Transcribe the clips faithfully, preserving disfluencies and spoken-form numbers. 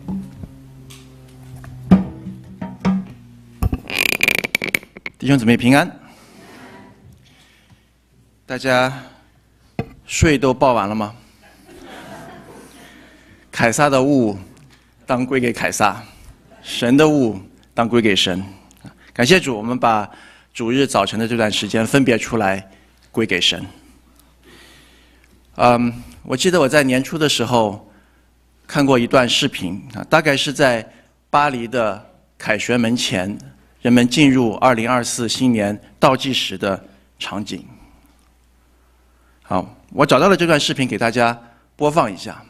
弟兄姊妹平安，大家税都报完了吗？凯撒的物当归给凯撒，神的物当归给神。感谢主，我们把主日早晨的这段时间分别出来归给神。嗯，我记得我在年初的时候看过一段视频啊，大概是在巴黎的凯旋门前，人们进入二零二四新年倒计时的场景。好，我找到了这段视频，给大家播放一下。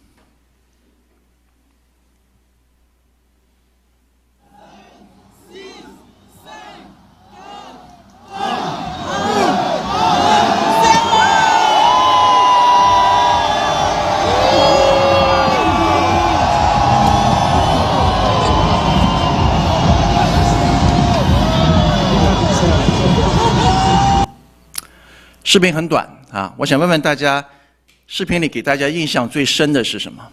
视频很短啊，我想问问大家，视频里给大家印象最深的是什么？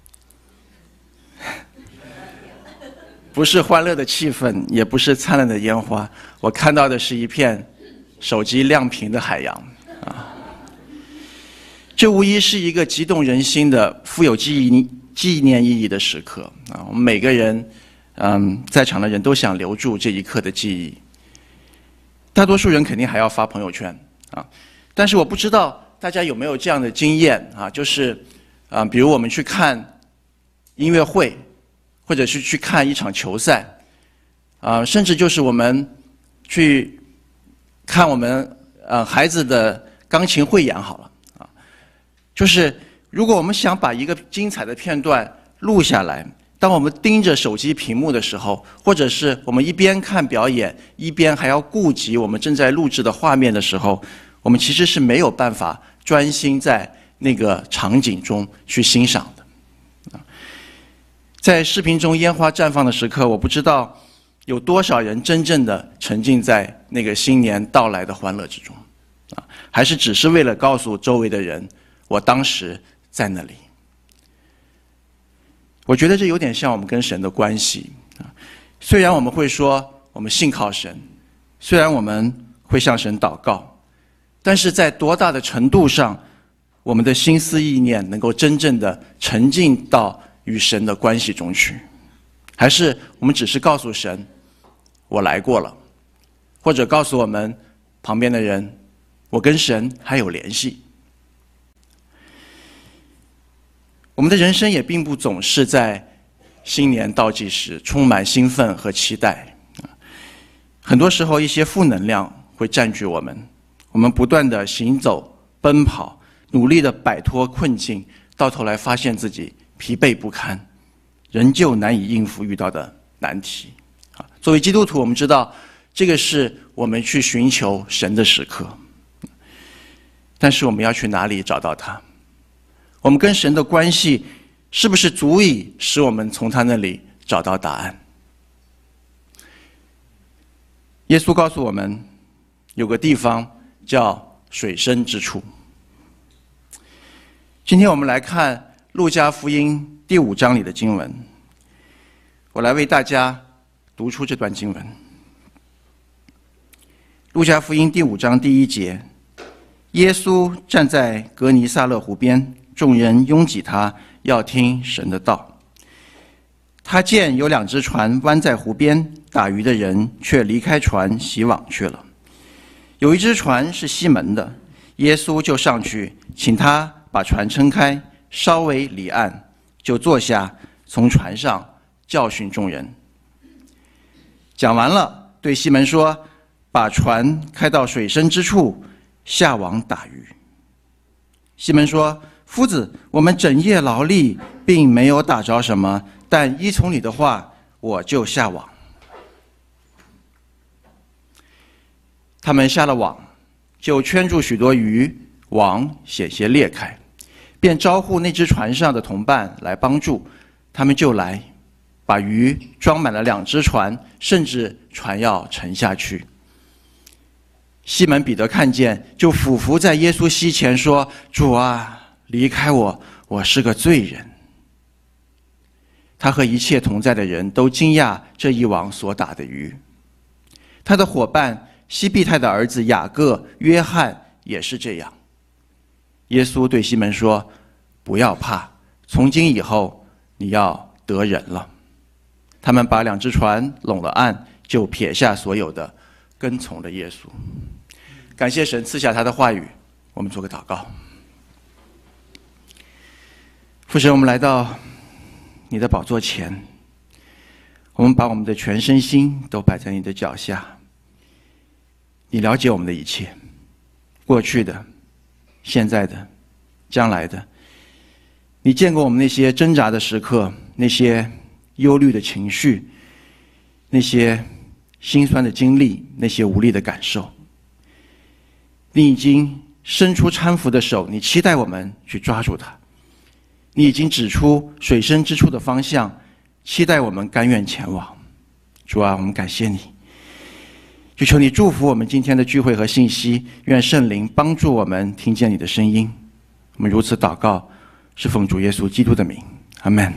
不是欢乐的气氛，也不是灿烂的烟花，我看到的是一片手机亮屏的海洋啊。这无疑是一个激动人心的、富有记忆纪念意义的时刻啊！我们每个人，嗯，在场的人都想留住这一刻的记忆。大多数人肯定还要发朋友圈啊。但是我不知道大家有没有这样的经验啊，就是啊，比如我们去看音乐会，或者是去看一场球赛，啊，甚至就是我们去看我们呃孩子的钢琴汇演好了啊，就是如果我们想把一个精彩的片段录下来，当我们盯着手机屏幕的时候，或者是我们一边看表演，一边还要顾及我们正在录制的画面的时候，我们其实是没有办法专心在那个场景中去欣赏的。在视频中烟花绽放的时刻，我不知道有多少人真正的沉浸在那个新年到来的欢乐之中，啊，还是只是为了告诉周围的人，我当时在那里。我觉得这有点像我们跟神的关系啊。虽然我们会说我们信靠神，虽然我们会向神祷告，但是在多大的程度上，我们的心思意念能够真正的沉浸到与神的关系中去？还是我们只是告诉神，我来过了，或者告诉我们旁边的人，我跟神还有联系？我们的人生也并不总是在新年倒计时充满兴奋和期待，很多时候一些负能量会占据我们，我们不断的行走、奔跑，努力的摆脱困境，到头来发现自己疲惫不堪，仍旧难以应付遇到的难题。啊，作为基督徒，我们知道这个是我们去寻求神的时刻，但是我们要去哪里找到他？我们跟神的关系是不是足以使我们从他那里找到答案？耶稣告诉我们，有个地方叫水深之处。今天我们来看路加福音第五章里的经文，我来为大家读出这段经文。路加福音第五章第一节，耶稣站在革尼撒勒湖边，众人拥挤他，要听神的道。他见有两只船弯在湖边，打鱼的人却离开船洗网去了。有一只船是西门的，耶稣就上去，请他把船撑开，稍微离岸，就坐下，从船上教训众人。讲完了，对西门说：“把船开到水深之处，下网打鱼。”西门说：“夫子，我们整夜劳力，并没有打着什么，但依从你的话，我就下网。”他们下了网，就圈住许多鱼，网险些裂开，便招呼那只船上的同伴来帮助。他们就来，把鱼装满了两只船，甚至船要沉下去。西门彼得看见，就俯伏在耶稣膝前说：“主啊，离开我，我是个罪人。” 他和一切同在的人都惊讶这一网所打的鱼。他的伙伴西庇太的儿子雅各、约翰也是这样。耶稣对西门说：“不要怕，从今以后你要得人了。”他们把两只船拢了岸，就撇下所有的，跟从了耶稣。感谢神赐下他的话语，我们做个祷告。父神，我们来到你的宝座前，我们把我们的全身心都摆在你的脚下。你了解我们的一切，过去的、现在的、将来的。你见过我们那些挣扎的时刻，那些忧虑的情绪，那些心酸的经历，那些无力的感受。你已经伸出搀扶的手，你期待我们去抓住它。你已经指出水深之处的方向，期待我们甘愿前往。主啊，我们感谢你，就求你祝福我们今天的聚会和信息，愿圣灵帮助我们听见你的声音。我们如此祷告，是奉主耶稣基督的名，阿们。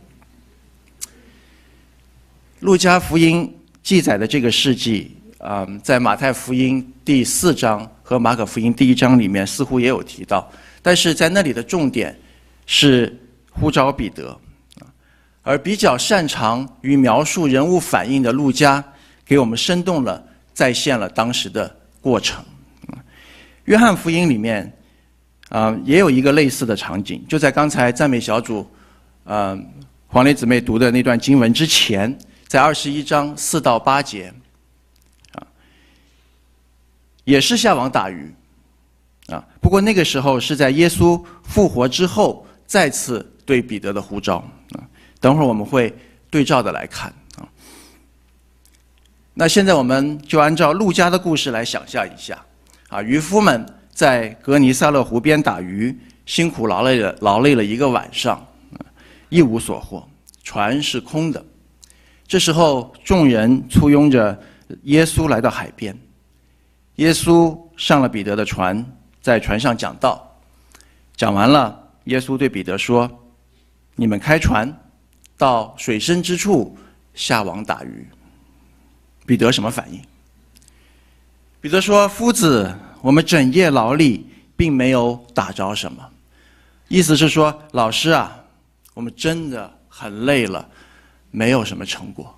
路加福音记载的这个事迹，呃，在马太福音第四章和马可福音第一章里面似乎也有提到，但是在那里的重点是呼召彼得，而比较擅长于描述人物反应的路加，给我们生动了再现了当时的过程。约翰福音里面，啊、呃，也有一个类似的场景，就在刚才赞美小组，呃，黄磊姊妹读的那段经文之前，在二十一章四到八节，啊，也是下网打鱼，啊，不过那个时候是在耶稣复活之后。再次对彼得的呼召啊，等会儿我们会对照的来看啊。那现在我们就按照路加的故事来想象一下啊，渔夫们在格尼撒勒湖边打鱼，辛苦劳累了劳累了一个晚上，一无所获，船是空的。这时候众人簇拥着耶稣来到海边，耶稣上了彼得的船，在船上讲道，讲完了。耶稣对彼得说：“你们开船，到水深之处下网打鱼。”彼得什么反应？彼得说：“夫子，我们整夜劳力，并没有打着什么。”意思是说，老师啊，我们真的很累了，没有什么成果。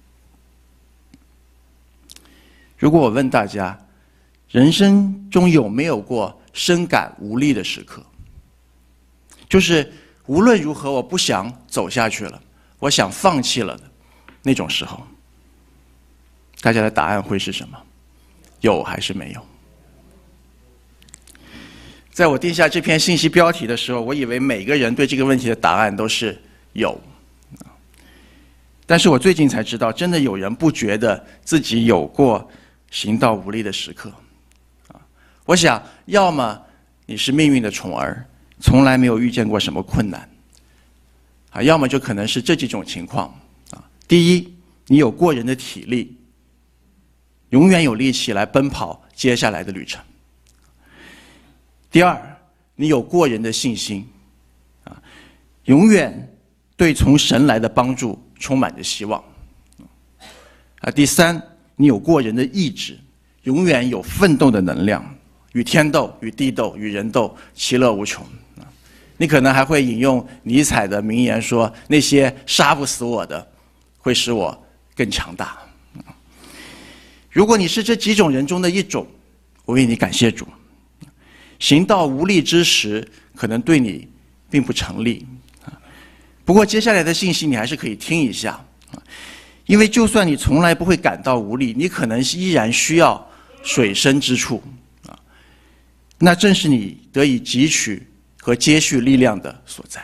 如果我问大家，人生中有没有过深感无力的时刻？就是无论如何我不想走下去了，我想放弃了的那种时候，大家的答案会是什么？有还是没有？在我定下这篇信息标题的时候，我以为每个人对这个问题的答案都是有，但是我最近才知道，真的有人不觉得自己有过行道无力的时刻。我想，要么你是命运的宠儿，从来没有遇见过什么困难，啊，要么就可能是这几种情况啊。第一，你有过人的体力，永远有力气来奔跑接下来的旅程。第二，你有过人的信心，啊，永远对从神来的帮助充满着希望。啊，第三，你有过人的意志，永远有奋斗的能量，与天斗、与地斗、与人斗，其乐无穷。你可能还会引用尼采的名言说：“那些杀不死我的，会使我更强大。”如果你是这几种人中的一种，我为你感谢主。行道无力之时，可能对你并不成立。不过接下来的信息你还是可以听一下，因为就算你从来不会感到无力，你可能依然需要水深之处，那正是你得以汲取和接续力量的所在。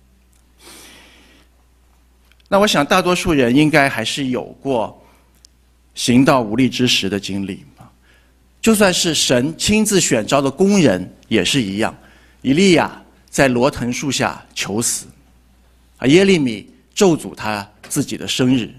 那我想大多数人应该还是有过行道无力之时的经历，就算是神亲自选召的工人也是一样。以利亚在罗藤树下求死，啊，耶利米咒诅他自己的生日。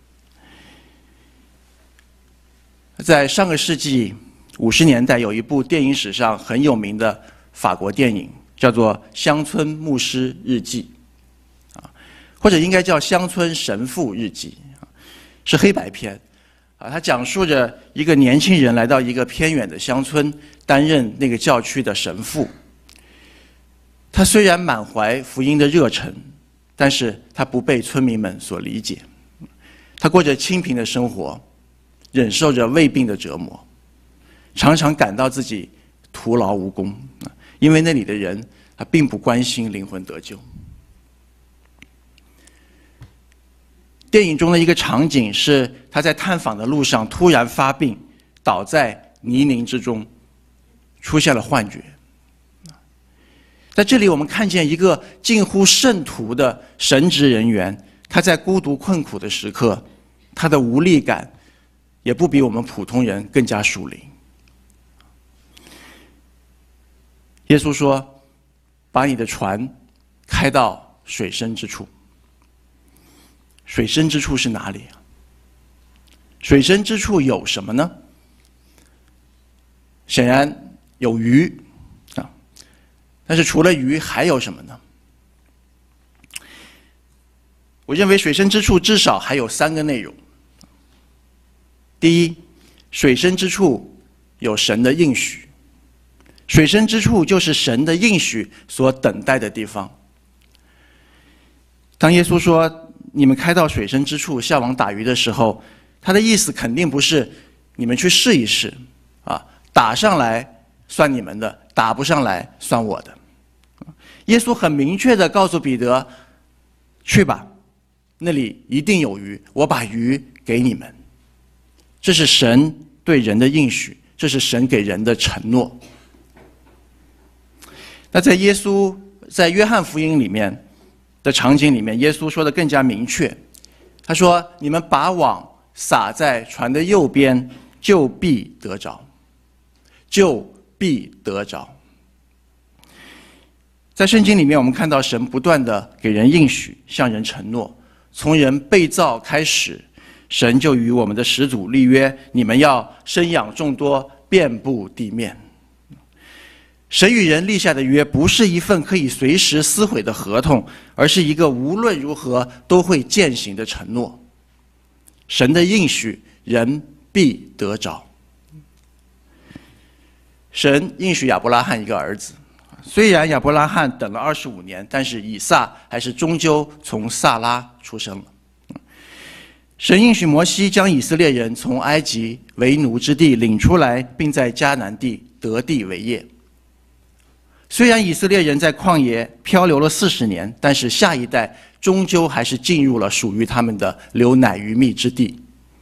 在上个世纪五十年代，有一部电影史上很有名的法国电影，叫做《乡村牧师日记》。啊， 或者应该叫乡村神父日记，是黑白片，啊，它讲述着一个年轻人来到一个偏远的乡村，担任那个教区的神父。他虽然满怀福音的热忱，但是他不被村民们所理解。他过着清贫的生活，忍受着胃病的折磨，常常感到自己徒劳无功，因为那里的人他并不关心灵魂得救。电影中的一个场景是他在探访的路上突然发病，倒在泥泞之中，出现了幻觉。在这里我们看见一个近乎圣徒的神职人员，他在孤独困苦的时刻，他的无力感也不比我们普通人更加属灵。耶稣说：把你的船开到水深之处。水深之处是哪里啊？水深之处有什么呢？显然有鱼啊，但是除了鱼还有什么呢？我认为水深之处至少还有三个内容。第一，水深之处有神的应许，水深之处就是神的应许所等待的地方。当耶稣说你们开到水深之处下网打鱼的时候，他的意思肯定不是你们去试一试啊，打上来算你们的，打不上来算我的。耶稣很明确地告诉彼得，去吧，那里一定有鱼，我把鱼给你们。这是神对人的应许，这是神给人的承诺。那在耶稣在约翰福音里面的场景里面，耶稣说的更加明确，他说：你们把网撒在船的右边，就必得着，就必得着。在圣经里面，我们看到神不断的给人应许，向人承诺。从人被造开始，神就与我们的始祖立约，你们要生养众多，遍布地面。神与人立下的约不是一份可以随时撕毁的合同，而是一个无论如何都会践行的承诺。神的应许，人必得着。神应许亚伯拉罕一个儿子，虽然亚伯拉罕等了二十五年，但是以撒还是终究从撒拉出生了。神应许摩西将以色列人从埃及为奴之地领出来，并在迦南地得地为业。虽然以色列人在旷野漂流了四十年，但是下一代终究还是进入了属于他们的流奶与蜜之地。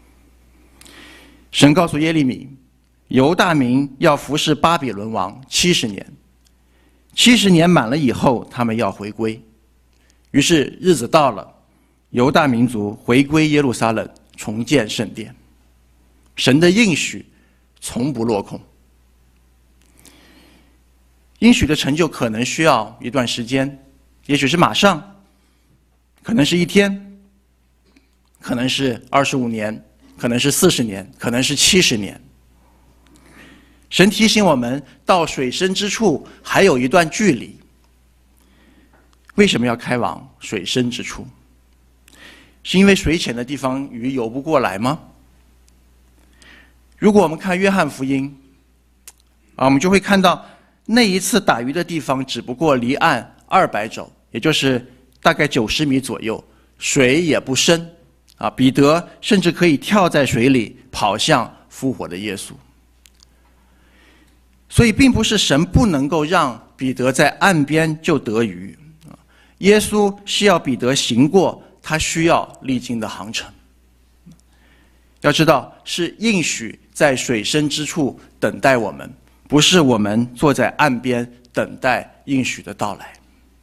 神告诉耶利米，犹大民要服侍巴比伦王七十年，七十年满了以后，他们要回归。于是日子到了，犹大民族回归耶路撒冷，重建圣殿。神的应许从不落空。应许的成就可能需要一段时间，也许是马上，可能是一天，可能是二十五年，可能是四十年，可能是七十年。神提醒我们，到水深之处还有一段距离。为什么要开往水深之处？是因为水浅的地方鱼游不过来吗？如果我们看约翰福音啊，我们就会看到那一次打鱼的地方只不过离岸二百肘，也就是大概九十米左右，水也不深啊。彼得甚至可以跳在水里跑向复活的耶稣。所以并不是神不能够让彼得在岸边就得鱼，耶稣是要彼得行过他需要历经的航程。要知道，是应许在水深之处等待我们，不是我们坐在岸边等待应许的到来。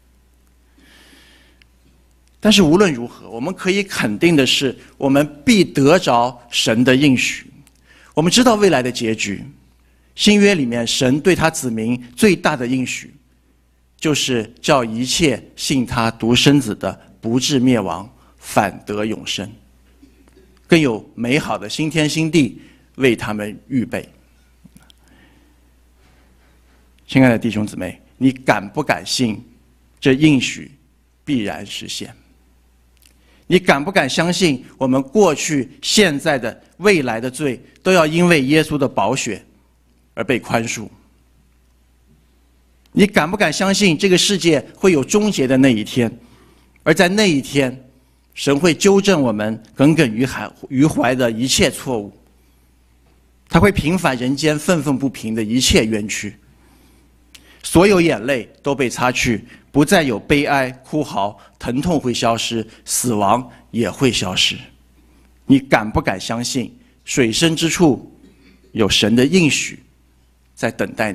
但是无论如何，我们可以肯定的是，我们必得着神的应许。我们知道未来的结局，新约里面神对他子民最大的应许，就是叫一切信他独生子的不至灭亡，反得永生，更有美好的新天新地为他们预备。亲爱的弟兄姊妹，你敢不敢信这应许必然实现？ 你敢不敢相信，我们过去、现在的、未来的罪，都要因为耶稣的宝血而被宽恕？你敢不敢相信，这个世界会有终结的那一天？而在那一天，神会纠正我们耿耿于怀于怀的一切错误，他会平反人间愤愤不平的一切冤屈，所有眼泪都被擦去，不再有悲哀、哭嚎，疼痛会消失，死亡也会消失。你敢不敢相信，水深之处有神的应许在等待你？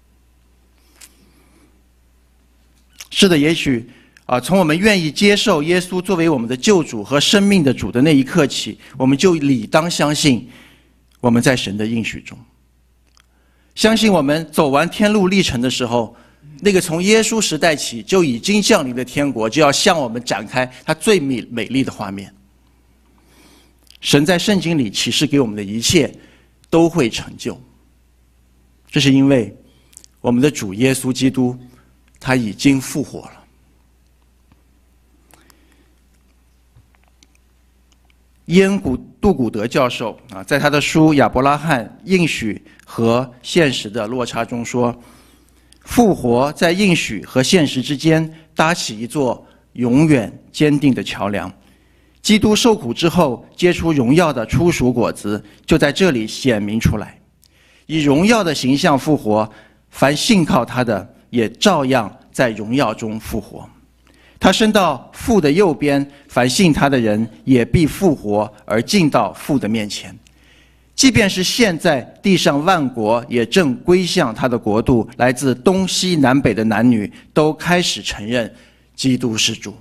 是的，也许啊，从我们愿意接受耶稣作为我们的救主和生命的主的那一刻起，我们就理当相信我们在神的应许中，相信我们走完天路历程的时候，那个从耶稣时代起就已经降临的天国，就要向我们展开它最美美丽的画面。神在圣经里启示给我们的一切都会成就，这是因为我们的主耶稣基督他已经复活了。伊恩古杜古德教授啊，在他的书《亚伯拉罕应许和现实的落差》中说，复活在应许和现实之间搭起一座永远坚定的桥梁。基督受苦之后结出荣耀的初熟果子，就在这里显明出来。以荣耀的形象复活，凡信靠他的也照样在荣耀中复活。他升到父的右边，凡信他的人也必复活而进到父的面前。即便是现在地上万国也正归向他的国度，来自东西南北的男女都开始承认基督是主。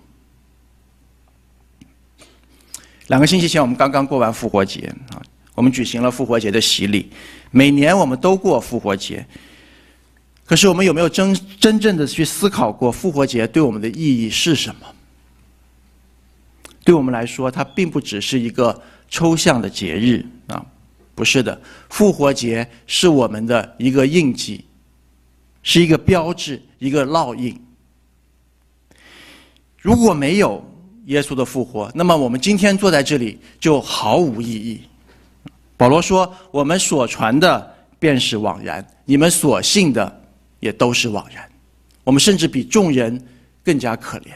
两个星期前我们刚刚过完复活节啊，我们举行了复活节的洗礼。每年我们都过复活节，可是我们有没有真真正的去思考过复活节对我们的意义是什么？对我们来说，它并不只是一个抽象的节日啊，不是的。复活节是我们的一个印记，是一个标志，一个烙印。如果没有耶稣的复活，那么我们今天坐在这里就毫无意义。保罗说，我们所传的便是枉然，你们所信的也都是枉然，我们甚至比众人更加可怜。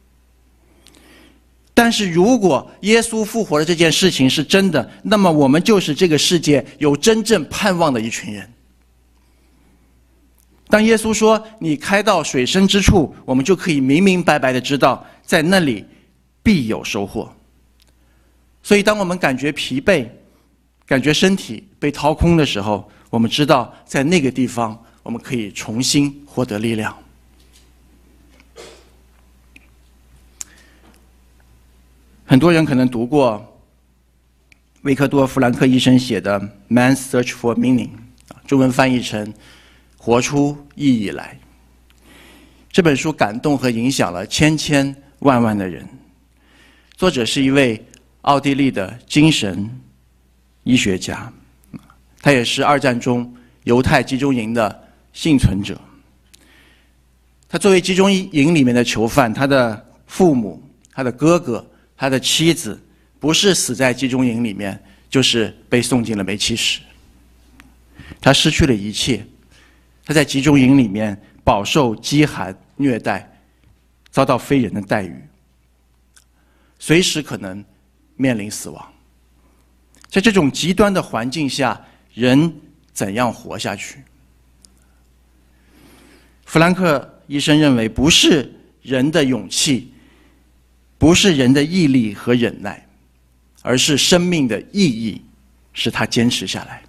但是如果耶稣复活的这件事情是真的，那么我们就是这个世界有真正盼望的一群人。当耶稣说你开到水深之处，我们就可以明明白白的知道，在那里必有收获。所以当我们感觉疲惫，感觉身体被掏空的时候，我们知道在那个地方我们可以重新获得力量。很多人可能读过维克多·弗兰克医生写的《Man's Search for Meaning》，中文翻译成“活出意义来”。这本书感动和影响了千千万万的人。作者是一位奥地利的精神医学家，他也是二战中犹太集中营的幸存者。他作为集中营里面的囚犯，他的父母、他的哥哥、他的妻子，不是死在集中营里面，就是被送进了煤气室。他失去了一切，他在集中营里面饱受饥寒虐待，遭到非人的待遇，随时可能面临死亡。在这种极端的环境下，人怎样活下去？弗兰克医生认为，不是人的勇气，不是人的毅力和忍耐，而是生命的意义使他坚持下来。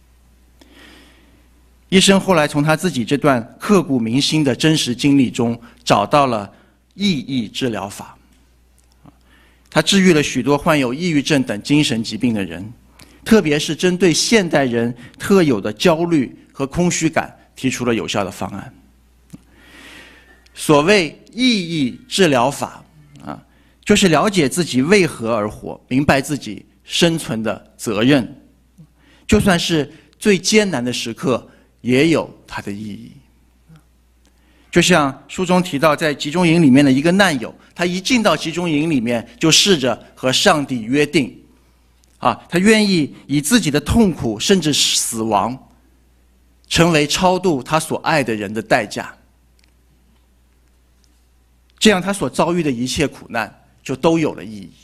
医生后来从他自己这段刻骨铭心的真实经历中找到了意义治疗法。他治愈了许多患有抑郁症等精神疾病的人，特别是针对现代人特有的焦虑和空虚感提出了有效的方案。所谓意义治疗法啊，就是了解自己为何而活，明白自己生存的责任，就算是最艰难的时刻也有它的意义。 就像书中提到，在集中营里面的一个难友，他一进到集中营里面，就试着和上帝约定，啊，他愿意以自己的痛苦甚至死亡，成为超度他所爱的人的代价。这样他所遭遇的一切苦难就都有了意义。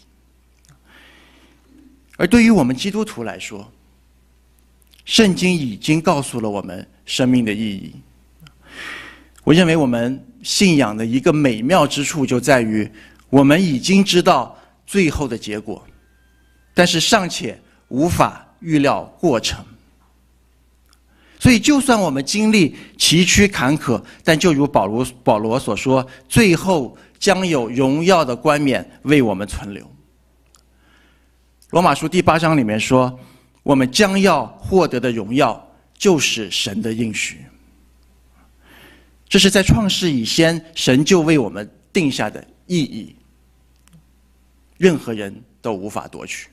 而对于我们基督徒来说，圣经已经告诉了我们生命的意义。我认为我们信仰的一个美妙之处就在于，我们已经知道最后的结果，但是尚且无法预料过程。所以就算我们经历崎岖坎坷，但就如保罗保罗所说，最后将有荣耀的冠冕为我们存留。罗马书第八章里面说，我们将要获得的荣耀就是神的应许。这是在创世以前，神就为我们定下的意义，任何人都无法夺取。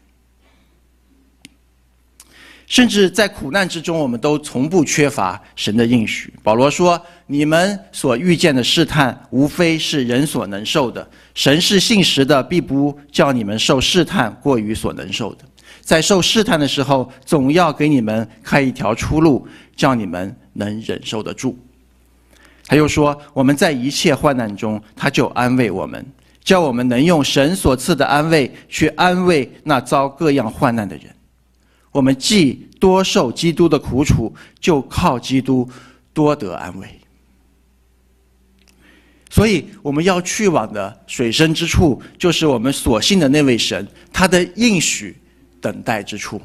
甚至在苦难之中，我们都从不缺乏神的应许。保罗说，你们所遇见的试探，无非是人所能受的，神是信实的，必不叫你们受试探过于所能受的。在受试探的时候，总要给你们开一条出路，叫你们能忍受得住。他又说，我们在一切患难中，他就安慰我们，叫我们能用神所赐的安慰去安慰那遭各样患难的人。我们既多受基督的苦楚，就靠基督多得安慰。所以我们要去往的水深之处，就是我们所信的那位神，他的应许等待之处。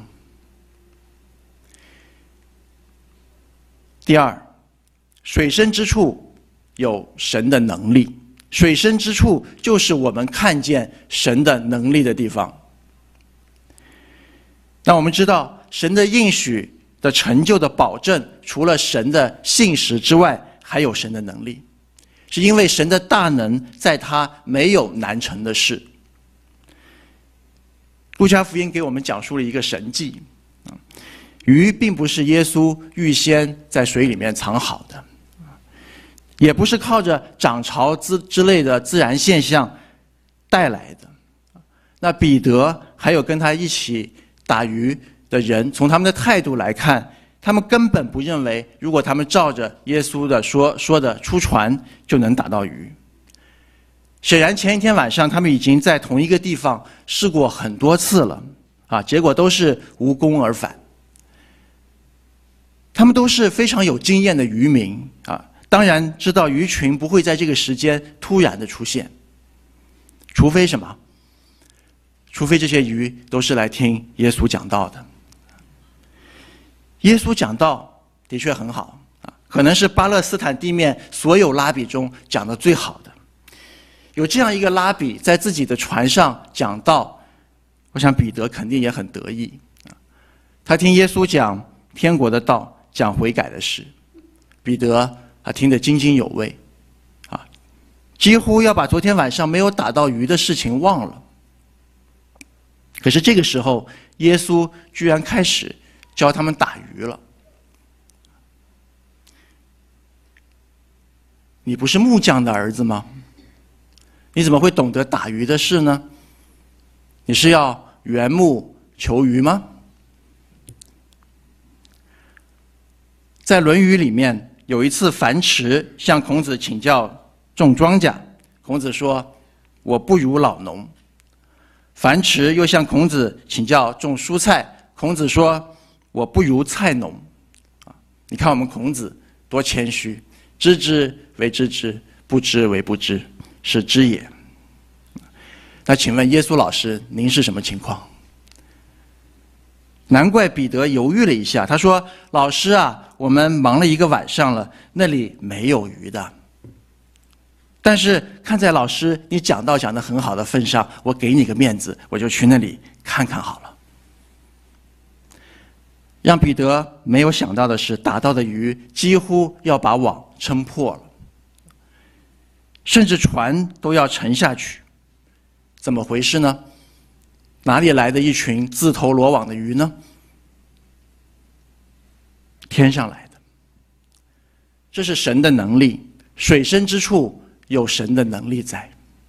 第二，水深之处有神的能力，水深之处就是我们看见神的能力的地方。那我们知道，神的应许的成就的保证，除了神的信实之外，还有神的能力，是因为神的大能在他没有难成的事。路加福音给我们讲述了一个神迹，鱼并不是耶稣预先在水里面藏好的，也不是靠着涨潮之之类的自然现象带来的。那彼得还有跟他一起打鱼的人，从他们的态度来看，他们根本不认为，如果他们照着耶稣的说说的出船就能打到鱼。显然前一天晚上他们已经在同一个地方试过很多次了，啊，结果都是无功而返。他们都是非常有经验的渔民啊，当然知道鱼群不会在这个时间突然的出现，除非什么？除非这些鱼都是来听耶稣讲道的。耶稣讲道的确很好啊，可能是巴勒斯坦地面所有拉比中讲的最好的。有这样一个拉比在自己的船上讲道，我想彼得肯定也很得意啊。他听耶稣讲天国的道，讲悔改的事，彼得他听得津津有味啊，几乎要把昨天晚上没有打到鱼的事情忘了。可是这个时候，耶稣居然开始教他们打鱼了。你不是木匠的儿子吗？你怎么会懂得打鱼的事呢？你是要缘木求鱼吗？在《论语》里面有一次，樊迟向孔子请教种庄稼，孔子说：“我不如老农。”樊迟又向孔子请教种蔬菜，孔子说：“我不如菜农。”啊，你看我们孔子多谦虚，知之为知之，不知为不知，是知也。那请问耶稣老师，您是什么情况？难怪彼得犹豫了一下，他说：“老师啊，我们忙了一个晚上了，那里没有鱼的。但是看在老师你讲道讲得很好的份上，我给你个面子，我就去那里看看好了。”让彼得没有想到的是，打到的鱼几乎要把网撑破了，甚至船都要沉下去。怎么回事呢？哪里来的一群自投罗网的鱼呢？天上来的。这是神的能力， 水深之处有神的能力在。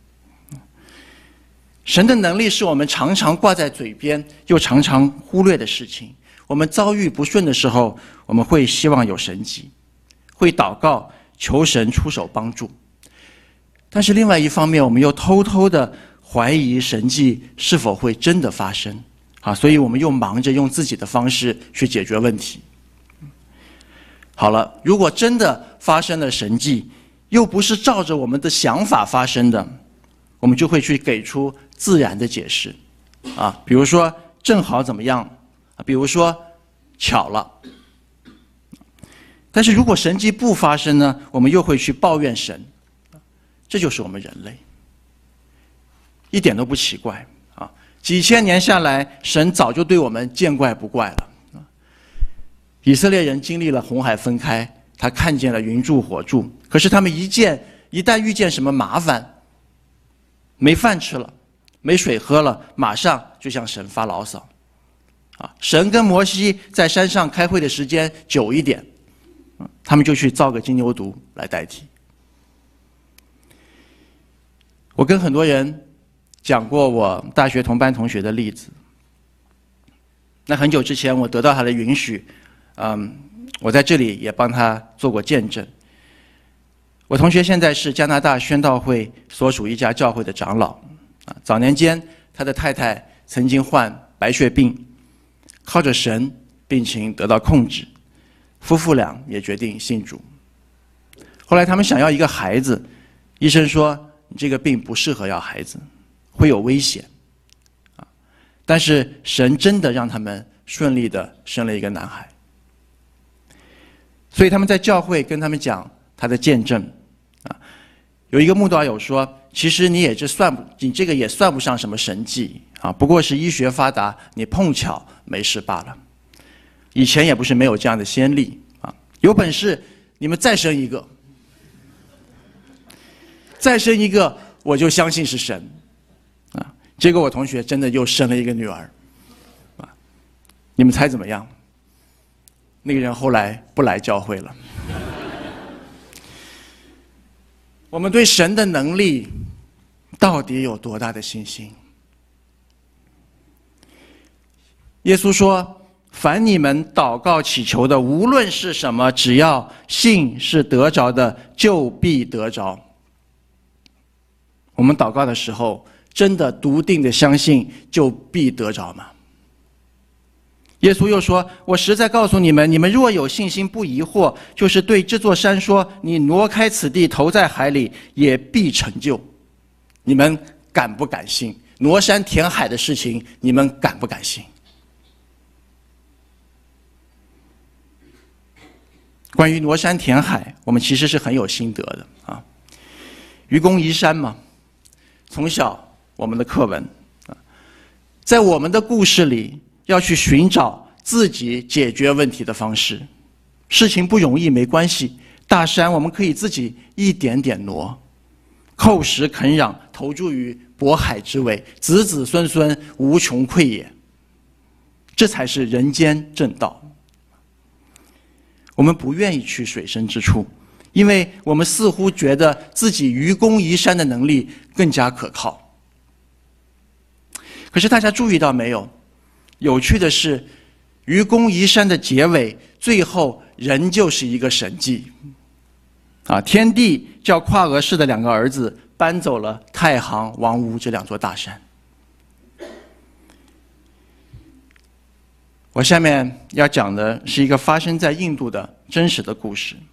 神的能力是我们常常挂在嘴边，又常常忽略的事情。我们遭遇不顺的时候，我们会希望有神迹，会祷告求神出手帮助。但是另外一方面，我们又偷偷的怀疑神迹是否会真的发生啊，所以我们又忙着用自己的方式去解决问题。好了，如果真的发生了神迹，又不是照着我们的想法发生的，我们就会去给出自然的解释啊，比如说正好怎么样，比如说巧了。但是如果神迹不发生呢，我们又会去抱怨神。这就是我们人类，一点都不奇怪啊！几千年下来，神早就对我们见怪不怪了。以色列人经历了红海分开，他看见了云柱火柱，可是他们一见一旦遇见什么麻烦，没饭吃了，没水喝了，马上就向神发牢骚。啊，神跟摩西在山上开会的时间久一点，他们就去造个金牛犊来代替。我跟很多人讲过我大学同班同学的例子。那很久之前，我得到他的允许，嗯，我在这里也帮他做过见证。我同学现在是加拿大宣道会所属一家教会的长老。啊，早年间他的太太曾经患白血病，靠着神，病情得到控制，夫妇俩也决定信主。后来他们想要一个孩子，医生说你这个病不适合要孩子，会有危险。啊，但是神真的让他们顺利的生了一个男孩。所以他们在教会跟他们讲他的见证。啊，有一个慕道友说，其实你也这算不，你这个也算不上什么神迹啊，不过是医学发达，你碰巧没事罢了。以前也不是没有这样的先例啊，有本事你们再生一个，再生一个，我就相信是神啊。结果我同学真的又生了一个女儿啊，你们猜怎么样？那个人后来不来教会了。我们对神的能力到底有多大的信心？耶稣说，凡你们祷告祈求的，无论是什么，只要信是得着的，就必得着。我们祷告的时候，真的笃定的相信，就必得着吗？耶稣又说，我实在告诉你们，你们若有信心不疑惑，就是对这座山说，你挪开此地投在海里，也必成就。你们敢不敢信？挪山填海的事情，你们敢不敢信？关于挪山填海，我们其实是很有心得的啊。愚公移山嘛，从小我们的课文啊，在我们的故事里，要去寻找自己解决问题的方式。事情不容易没关系，大山我们可以自己一点点挪，叩石垦壤，投注于渤海之尾，子子孙孙无穷匮也。这才是人间正道。我们不愿意去水深之处，因为我们似乎觉得自己愚公移山的能力更加可靠。可是大家注意到没有？有趣的是，愚公移山的结尾，最后仍旧是一个神迹。啊，天帝叫跨额氏的两个儿子搬走了太行、王屋这两座大山。我下面要讲的是一个发生在印度的真实的故事。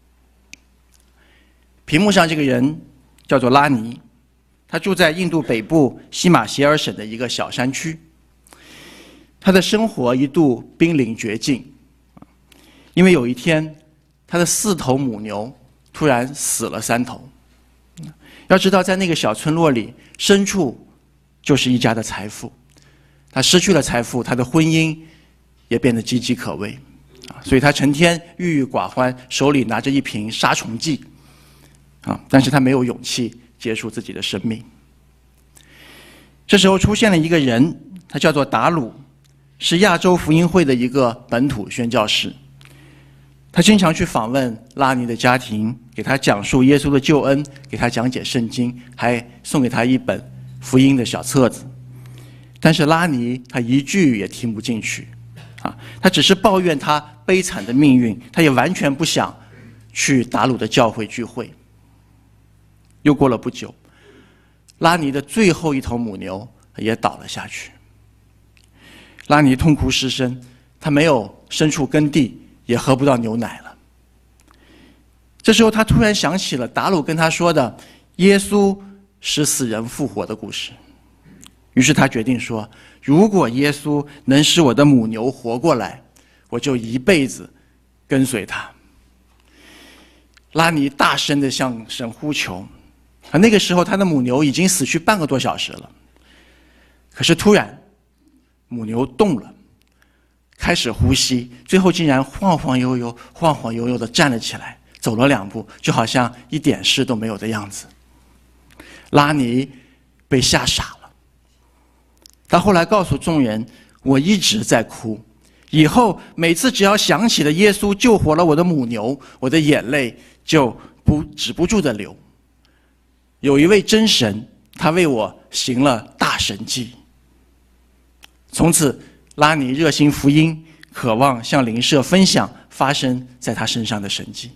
屏幕上这个人叫做拉尼，他住在印度北部西马歇尔省的一个小山区。他的生活一度濒临绝境，因为有一天，他的四头母牛突然死了三头。要知道，在那个小村落里，牲畜就是一家的财富。他失去了财富，他的婚姻也变得岌岌可危，所以他成天郁郁寡欢，手里拿着一瓶杀虫剂，啊，但是他没有勇气结束自己的生命。这时候出现了一个人，他叫做达鲁，是亚洲福音会的一个本土宣教士。 他经常去访问拉尼的家庭，给他讲述耶稣的救恩，给他讲解圣经，还送给他一本福音的小册子。但是拉尼他一句也听不进去，啊，他只是抱怨他悲惨的命运，他也完全不想去达鲁的教会聚会。又过了不久，拉尼的最后一头母牛也倒了下去。拉尼痛哭失声，他没有牲畜耕地，也喝不到牛奶了。这时候他突然想起了达鲁跟他说的耶稣使死人复活的故事，于是他决定说，如果耶稣能使我的母牛活过来，我就一辈子跟随他。拉尼大声地向神呼求，而那个时候他的母牛已经死去半个多小时了。可是突然母牛动了，开始呼吸，最后竟然晃晃悠悠晃晃悠悠地站了起来，走了两步，就好像一点事都没有的样子。拉尼被吓傻了，他后来告诉众人，我一直在哭，以后每次只要想起了耶稣救活了我的母牛，我的眼泪就不止不住地流。有一位真神，他为我行了大神迹。从此拉尼热心福音，渴望向邻舍分享发生在他身上的神迹。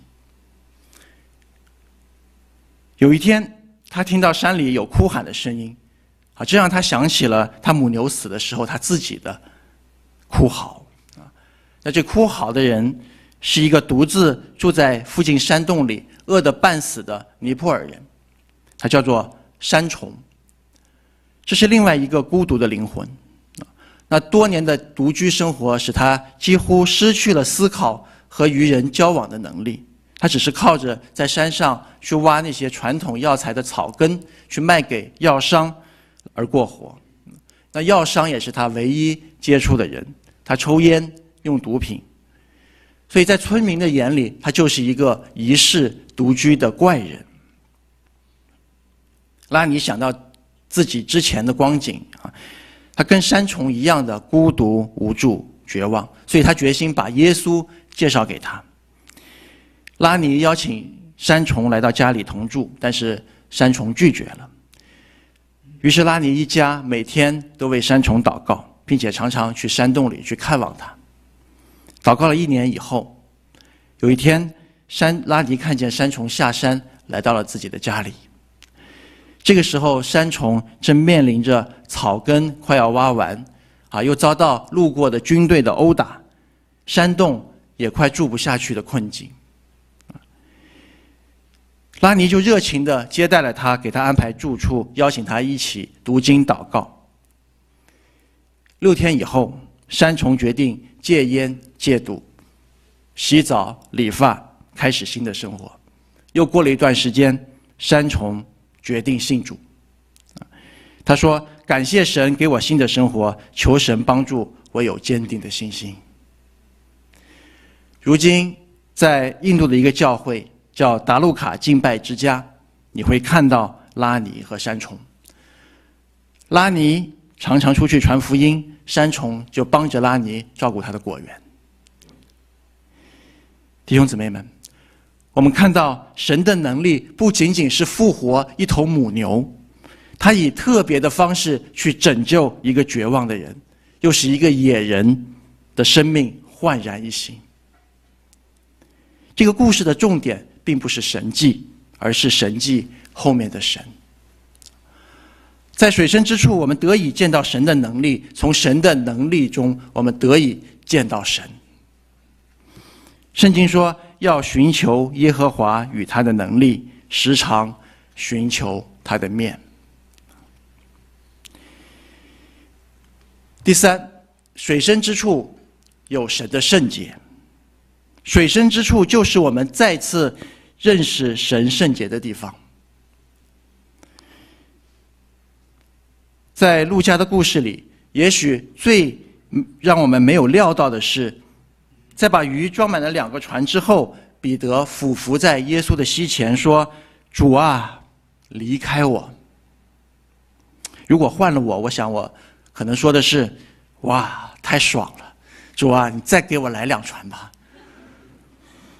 有一天他听到山里有哭喊的声音，啊，这让他想起了他母牛死的时候他自己的哭嚎。啊，那这哭嚎的人是一个独自住在附近山洞里饿得半死的尼泊尔人，他叫做山虫。这是另外一个孤独的灵魂。那多年的独居生活使他几乎失去了思考和与人交往的能力，他只是靠着在山上去挖那些传统药材的草根去卖给药商而过活。那药商也是他唯一接触的人，他抽烟用毒品，所以在村民的眼里他就是一个遗世独居的怪人。拉尼想到自己之前的光景啊，他跟山虫一样的孤独无助绝望，所以他决心把耶稣介绍给他。拉尼邀请山虫来到家里同住，但是山虫拒绝了。于是拉尼一家每天都为山虫祷告，并且常常去山洞里去看望他。祷告了一年以后，有一天山拉尼看见山虫下山来到了自己的家里。这个时候山虫正面临着草根快要挖完，啊，又遭到路过的军队的殴打，山洞也快住不下去的困境。拉尼就热情地接待了他，给他安排住处，邀请他一起读经祷告。六天以后，山虫决定戒烟戒赌，洗澡理发，开始新的生活。又过了一段时间，山虫决定信主。他说，感谢神给我新的生活，求神帮助我有坚定的信心。如今在印度的一个教会叫达鲁卡敬拜之家，你会看到拉尼和山虫。拉尼常常出去传福音，山虫就帮着拉尼照顾他的果园。弟兄姊妹们，我们看到神的能力不仅仅是复活一头母牛，他以特别的方式去拯救一个绝望的人，又使一个野人的生命焕然一新。这个故事的重点并不是神迹，而是神迹后面的神。在水深之处，我们得以见到神的能力，从神的能力中，我们得以见到神。圣经说，要寻求耶和华与他的能力，时常寻求他的面。第三，水深之处有神的圣洁。水深之处就是我们再次认识神圣洁的地方。在路加的故事里，也许最让我们没有料到的是，在把鱼装满了两个船之后，彼得俯伏在耶稣的膝前说，主啊，离开我。如果换了我，我想我可能说的是，哇，太爽了，主啊，你再给我来两船吧。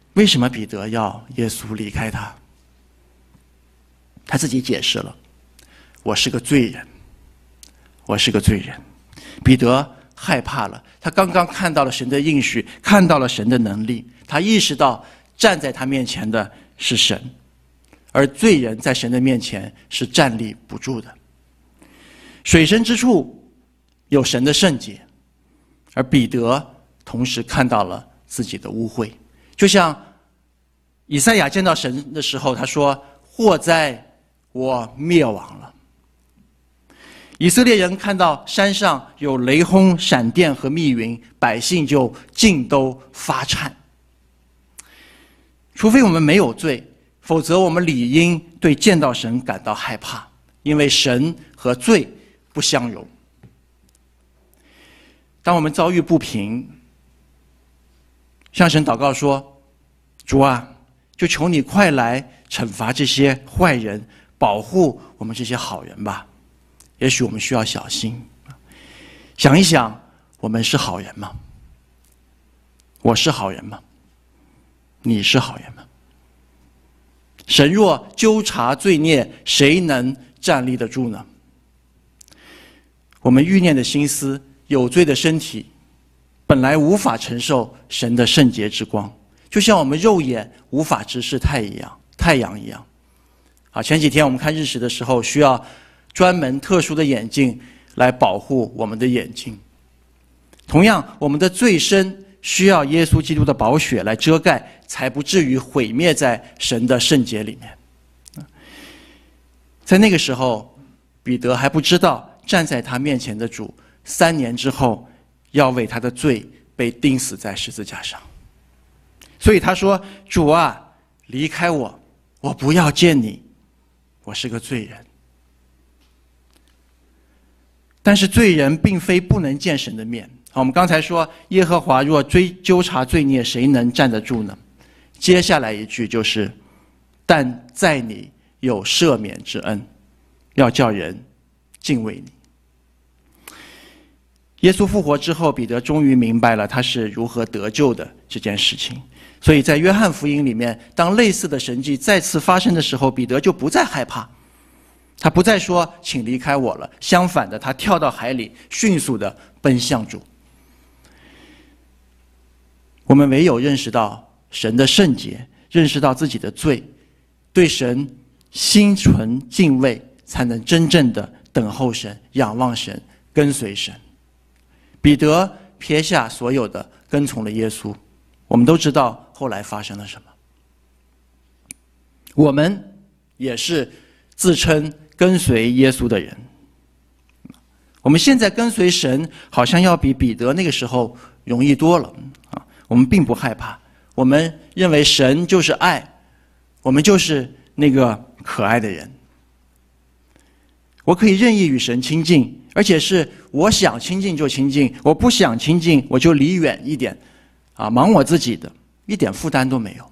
为什么彼得要耶稣离开他？他自己解释了：我是个罪人，我是个罪人。彼得害怕了，他刚刚看到了神的应许，看到了神的能力，他意识到站在他面前的是神，而罪人在神的面前是站立不住的。水深之处有神的圣洁，而彼得同时看到了自己的污秽。就像以赛亚见到神的时候，他说：祸哉，我灭亡了。以色列人看到山上有雷轰、闪电和密云，百姓就尽都发颤。除非我们没有罪，否则我们理应对见到神感到害怕，因为神和罪不相容。当我们遭遇不平，向神祷告说：主啊，就求你快来惩罚这些坏人，保护我们这些好人吧。也许我们需要小心，想一想，我们是好人吗？我是好人吗？你是好人吗？神若纠察罪孽，谁能站立得住呢？我们欲念的心思，有罪的身体，本来无法承受神的圣洁之光，就像我们肉眼无法直视太阳太阳一样。啊，前几天我们看日食的时候，需要专门特殊的眼镜来保护我们的眼睛。同样，我们的罪身需要耶稣基督的宝血来遮盖，才不至于毁灭在神的圣洁里面。在那个时候，彼得还不知道站在他面前的主三年之后要为他的罪被钉死在十字架上。所以他说：主啊，离开我，我不要见你，我是个罪人。但是罪人并非不能见神的面。我们刚才说，耶和华若追纠察罪孽，谁能站得住呢？接下来一句就是：但在你有赦免之恩，要叫人敬畏你。耶稣复活之后，彼得终于明白了他是如何得救的这件事情。所以在约翰福音里面，当类似的神迹再次发生的时候，彼得就不再害怕，他不再说请离开我了，相反的，他跳到海里，迅速的奔向主。我们唯有认识到神的圣洁，认识到自己的罪，对神心存敬畏，才能真正的等候神，仰望神，跟随神。彼得撇下所有的，跟从了耶稣。我们都知道后来发生了什么。我们也是自称跟随耶稣的人。我们现在跟随神，好像要比彼得那个时候容易多了啊！我们并不害怕，我们认为神就是爱，我们就是那个可爱的人。我可以任意与神亲近，而且是我想亲近就亲近，我不想亲近我就离远一点，啊，忙我自己的，一点负担都没有。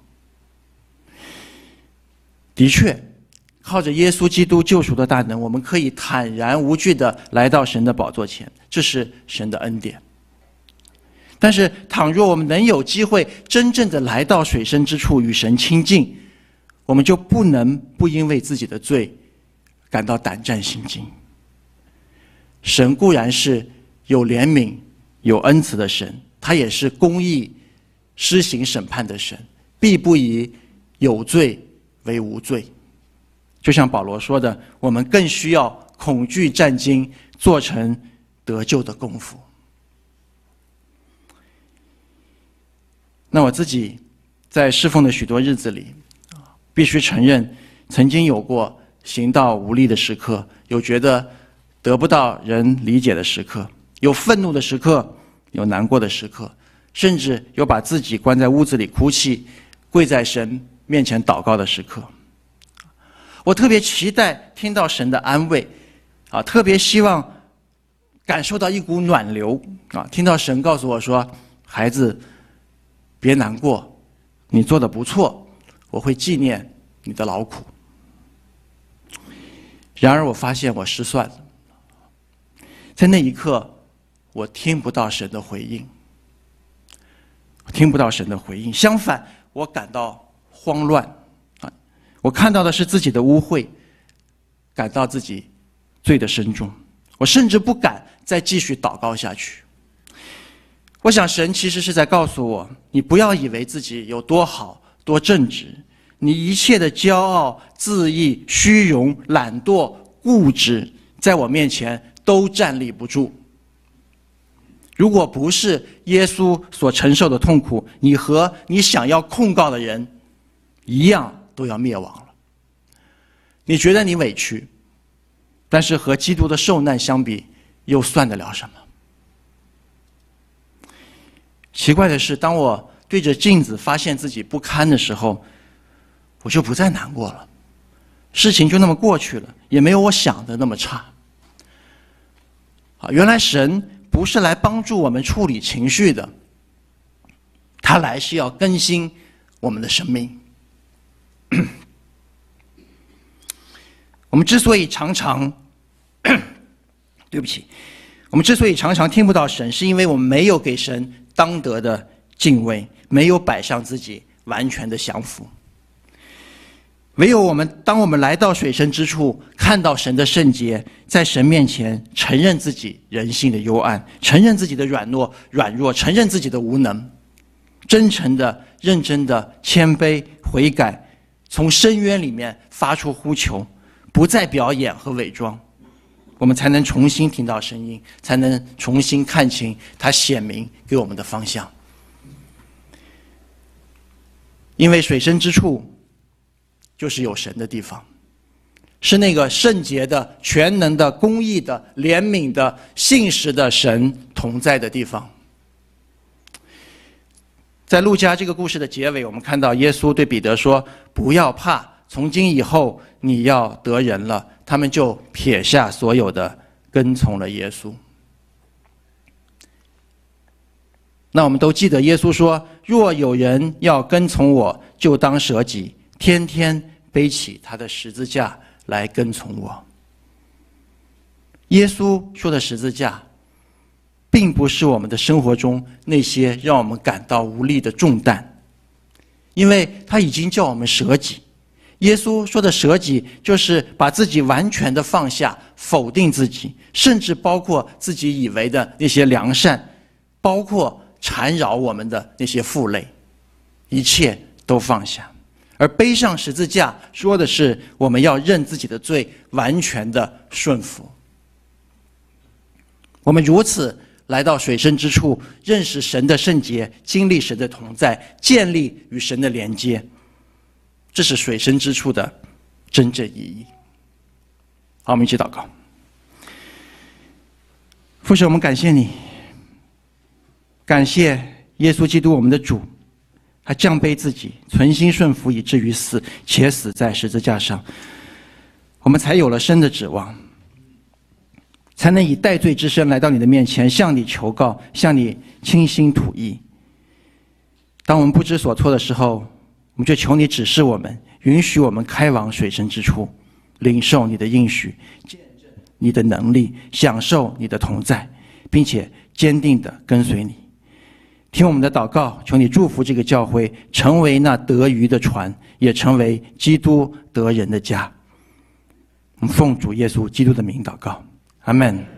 的确，靠着耶稣基督救赎的大能，我们可以坦然无惧地来到神的宝座前，这是神的恩典。但是，倘若我们能有机会真正的来到水深之处与神亲近，我们就不能不因为自己的罪感到胆战心惊。神固然是有怜悯、有恩慈的神，他也是公义、施行审判的神，必不以有罪为无罪。就像保罗说的，我们更需要恐惧战兢，做成得救的功夫。那我自己在侍奉的许多日子里，必须承认，曾经有过行道无力的时刻，有觉得得不到人理解的时刻，有愤怒的时刻，有难过的时刻，甚至有把自己关在屋子里哭泣，跪在神面前祷告的时刻。我特别期待听到神的安慰，啊，特别希望感受到一股暖流，啊，听到神告诉我说：“孩子，别难过，你做得不错，我会纪念你的劳苦。”然而我发现我失算了，在那一刻，我听不到神的回应，听不到神的回应。相反， 我感到慌乱啊！我看到的是自己的污秽，感到自己罪的深重，我甚至不敢再继续祷告下去。我想神其实是在告诉我，你不要以为自己有多好多正直，你一切的骄傲、自义、虚荣、懒惰、固执，在我面前都站立不住。如果不是耶稣所承受的痛苦，你和你想要控告的人一样都要灭亡了。你觉得你委屈，但是和基督的受难相比，又算得了什么？奇怪的是，当我对着镜子发现自己不堪的时候，我就不再难过了，事情就那么过去了，也没有我想的那么差。啊，原来神不是来帮助我们处理情绪的，他来是要更新我们的生命。我们之所以常常对不起我们之所以常常听不到神，是因为我们没有给神当得的敬畏，没有摆上自己完全的降服。唯有我们当我们来到水深之处，看到神的圣洁，在神面前承认自己人性的幽暗，承认自己的软弱软弱承认自己的无能，真诚的认真的谦卑悔改，从深渊里面发出呼求，不再表演和伪装，我们才能重新听到声音，才能重新看清他显明给我们的方向。因为水深之处就是有神的地方，是那个圣洁的、全能的、公义的、怜悯的、信实的神同在的地方。在路加这个故事的结尾，我们看到耶稣对彼得说，不要怕，从今以后你要得人了。他们就撇下所有的，跟从了耶稣。那我们都记得耶稣说，若有人要跟从我，就当舍己，天天背起他的十字架来跟从我。耶稣说的十字架，并不是我们的生活中那些让我们感到无力的重担，因为他已经叫我们舍己。耶稣说的舍己，就是把自己完全的放下，否定自己，甚至包括自己以为的那些良善，包括缠绕我们的那些负累，一切都放下。而背上十字架说的是，我们要认自己的罪，完全的顺服。我们如此来到水深之处，认识神的圣洁，经历神的同在，建立与神的连接，这是水深之处的真正意义。好，我们一起祷告。父神，我们感谢你，感谢耶稣基督我们的主，他降卑自己，存心顺服，以至于死，且死在十字架上，我们才有了生的指望，才能以代罪之身来到你的面前，向你求告，向你倾心吐意。当我们不知所措的时候，我们就求你指示我们，允许我们开往水深之处，领受你的应许，见证你的能力，享受你的同在，并且坚定地跟随你。听我们的祷告，求你祝福这个教会，成为那得鱼的船，也成为基督得人的家。我们奉主耶稣基督的名祷告，阿们。